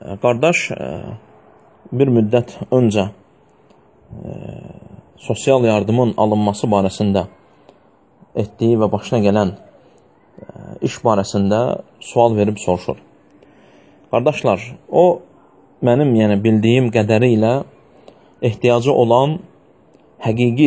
Qardaş bir müddət öncə sosial yardımın alınması barəsində etdiyi və başına gələn iş barəsində sual verib soruşur. Qardaşlar, o mənim bildiyim qədərilə ehtiyacı olan həqiqi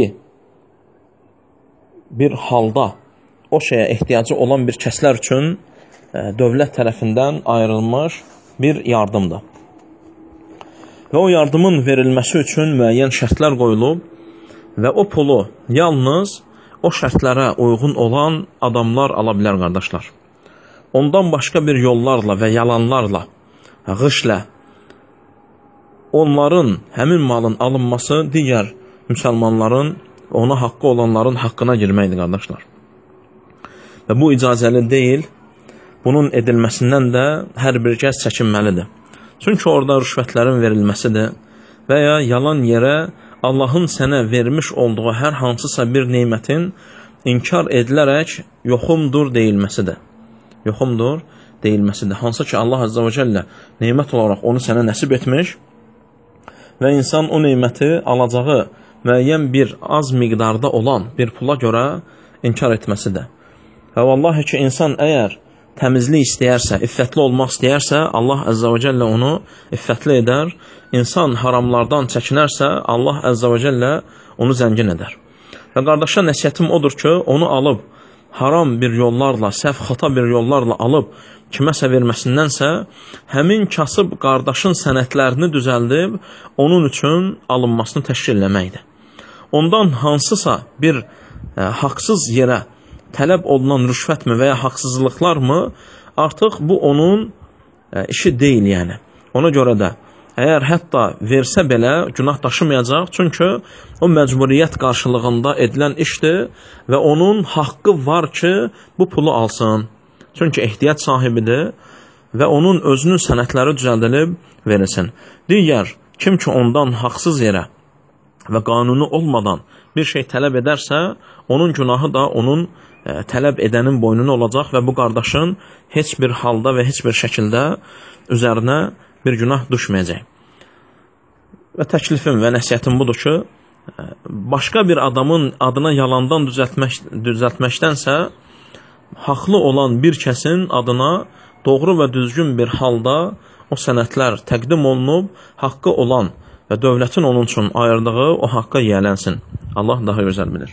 bir halda o şeyə ehtiyacı olan bir kəslər üçün dövlət tərəfindən ayrılmış bir yardımdır. Və o yardımın verilməsi üçün müəyyən şərtlər qoyulub və o pulu yalnız o şərtlərə uyğun olan adamlar ala bilər, qardaşlar. Ondan başqa bir yollarla və yalanlarla,ğışlə onların həmin malın alınması digər müsəlmanların, ona haqqı olanların haqqına girməkdir, qardaşlar. Və bu icazəli deyil, bunun edilməsindən də hər bir kəs çəkinməlidir. Çünki orada rüşvətlərin verilməsidir və ya yalan yerə Allahın sənə vermiş olduğu hər hansısa bir neymətin inkar edilərək yoxumdur deyilməsidir. Yoxumdur deyilməsidir. Hansı ki Allah Azza və Cəllə neymət olaraq onu sənə nəsib etmiş və insan o neyməti alacağı müəyyən bir az miqdarda olan bir pula görə inkar etməsidir. Və vallahi ki insan əgər təmizlik istəyərsə, iffətli olmaq istəyərsə, Allah Əzzə və Cəllə onu iffətli edər. İnsan haramlardan çəkinərsə, Allah Əzzə və Cəllə onu zəngin edər. Və qardaşa nəsiyyətim odur ki, onu alıb, haram bir yollarla, səhv xata bir yollarla alıb, kiməsə verməsindənsə, həmin kasıb qardaşın sənətlərini düzəldib, onun üçün alınmasını təşkil eləməkdir. Ondan hansısa bir haqsız yerə tələb olunan rüşvətmi və ya haqsızlıqlarmı, artıq bu onun işi deyil yəni. Ona görə də, əgər hətta versə belə günah daşımayacaq, çünki o məcburiyyət qarşılığında edilən işdir və onun haqqı var ki, bu pulu alsın. Çünki ehtiyac sahibidir və onun özünün sənətləri düzəldilib verilsin. Digər, kim ki ondan haqsız yerə və qanuni olmadan bir şey tələb edərsə, onun günahı da onun tələb edənin boynuna olacaq və bu qardaşın heç bir halda və heç bir şəkildə üzərinə bir günah düşməyəcək. Və təklifim və nəsiyyətim budur ki, başqa bir adamın adına yalandan düzəltməkdənsə, haqlı olan bir kəsin adına doğru və düzgün bir halda o sənətlər təqdim olunub, haqqı olan və dövlətin onun üçün ayırdığı o haqqa yiyələnsin. Allah daha gözəl bilir.